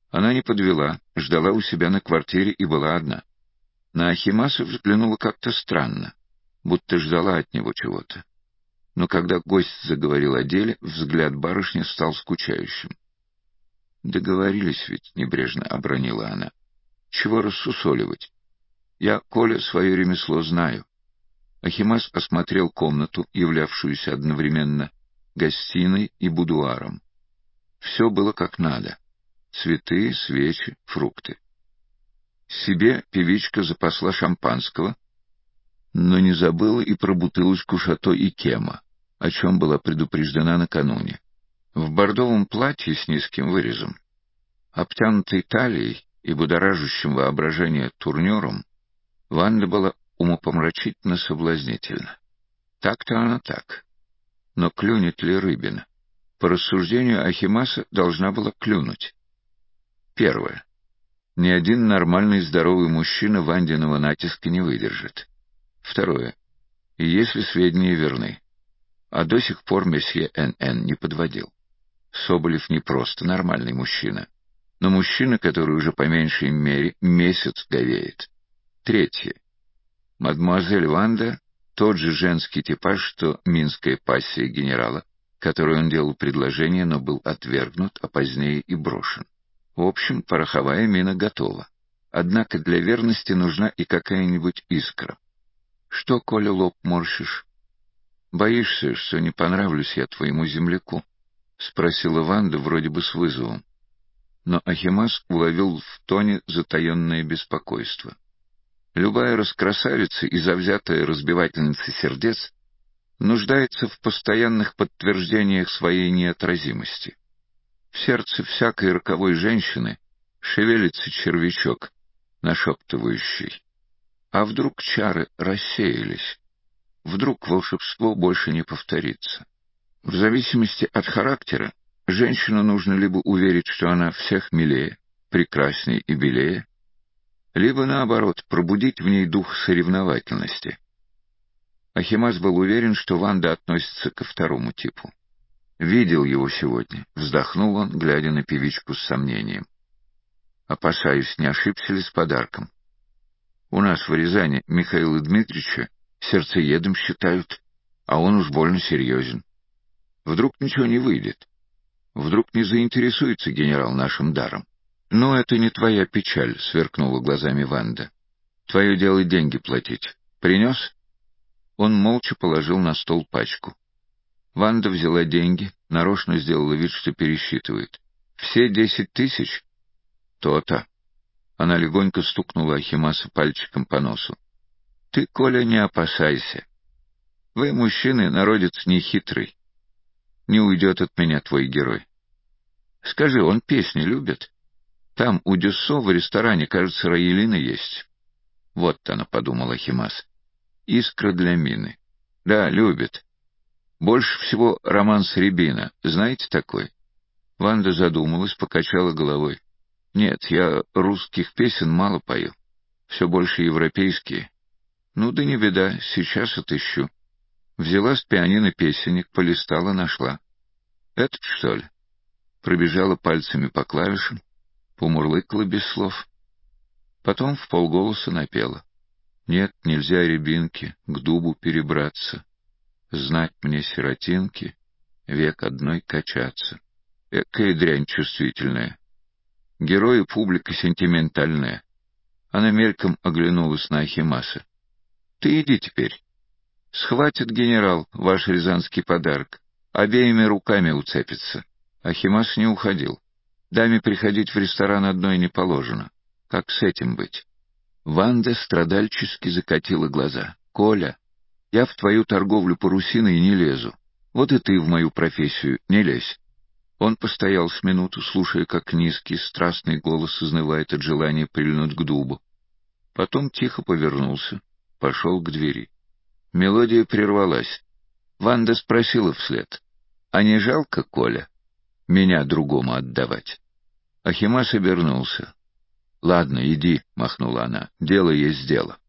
Она не подвела, ждала у себя на квартире и была одна. На Ахимаса взглянула как-то странно, будто ждала от него чего-то. Но когда гость заговорил о деле, взгляд барышни стал скучающим. «Договорились ведь», — небрежно обронила она. «Чего рассусоливать? Я, Коля, свое ремесло знаю». Ахимас осмотрел комнату, являвшуюся одновременно гостиной и будуаром. Все было как надо. Цветы, свечи, фрукты. Себе певичка запасла шампанского, но не забыла и про бутылочку Шато Икема, о чем была предупреждена накануне. В бордовом платье с низким вырезом, обтянутой талией и будоражащим воображение турнюром, Ванда была умопомрачительно соблазнительна. Так-то она так. Но клюнет ли рыбина? По рассуждению Ахимаса должна была клюнуть. Первое. Ни один нормальный здоровый мужчина Вандиного натиска не выдержит. Второе. И если сведения верны, а до сих пор месье Н.Н. не подводил. Соболев не просто нормальный мужчина, но мужчина, который уже по меньшей мере месяц говеет. Третье. Мадемуазель Ванда — тот же женский типаж, что минская пассия генерала, которой он делал предложение, но был отвергнут, а позднее и брошен. В общем, пороховая мина готова. Однако для верности нужна и какая-нибудь искра. Что, Коля, лоб морщишь? Боишься, что не понравлюсь я твоему земляку? — спросила Ванда вроде бы с вызовом. Но Ахимас уловил в тоне затаенное беспокойство. Любая раскрасавица и завзятая разбивательница сердец нуждается в постоянных подтверждениях своей неотразимости. В сердце всякой роковой женщины шевелится червячок, нашептывающий. А вдруг чары рассеялись? Вдруг волшебство больше не повторится? В зависимости от характера женщину нужно либо уверить, что она всех милее, прекрасней и белее, либо, наоборот, пробудить в ней дух соревновательности. Ахимас был уверен, что Ванда относится ко второму типу. «Видел его сегодня», — вздохнул он, глядя на певичку с сомнением. «Опасаюсь, не ошибся ли с подарком. У нас в Рязани Михаила Дмитриевича сердцеедом считают, а он уж больно серьезен. Вдруг ничего не выйдет. Вдруг не заинтересуется генерал нашим даром». «Но это не твоя печаль», — сверкнула глазами Ванда. «Твое дело деньги платить. Принес?» Он молча положил на стол пачку. Ванда взяла деньги, нарочно сделала вид, что пересчитывает. «Все 10 тысяч?» «То-то». Она легонько стукнула Ахимаса пальчиком по носу. «Ты, Коля, не опасайся. Вы, мужчины, народец нехитрый. Не уйдет от меня твой герой. Скажи, он песни любит? Там у Дюссо в ресторане, кажется, Раэлина есть». «Вот она», — подумала Ахимас. «Искра для мины. Да, любит. Больше всего романс Рябина. Знаете такой?» Ванда задумалась, покачала головой. «Нет, я русских песен мало пою. Все больше европейские. Ну да не беда, сейчас отыщу». Взяла с пианино песенник, полистала, нашла. «Этот, что ли?» Пробежала пальцами по клавишам, помурлыкала без слов. Потом вполголоса напела. «Нет, нельзя рябинки к дубу перебраться. Знать мне, сиротинки, век одной качаться». Экая дрянь чувствительная. Герои публика сентиментальная. Она мельком оглянулась на Ахимаса. «Ты иди теперь. Схватит генерал ваш рязанский подарок. Обеими руками уцепится». Ахимас не уходил. Даме приходить в ресторан одной не положено. Как с этим быть? Ванда страдальчески закатила глаза. «Коля, я в твою торговлю парусиной не лезу. Вот и ты в мою профессию не лезь». Он постоял с минуту, слушая, как низкий, страстный голос изнывает от желания прильнуть к дубу. Потом тихо повернулся, пошел к двери. Мелодия прервалась. Ванда спросила вслед: «А не жалко, Коля, меня другому отдавать?» Ахимас обернулся. «Ладно, иди», — махнула она, — «дело есть дело».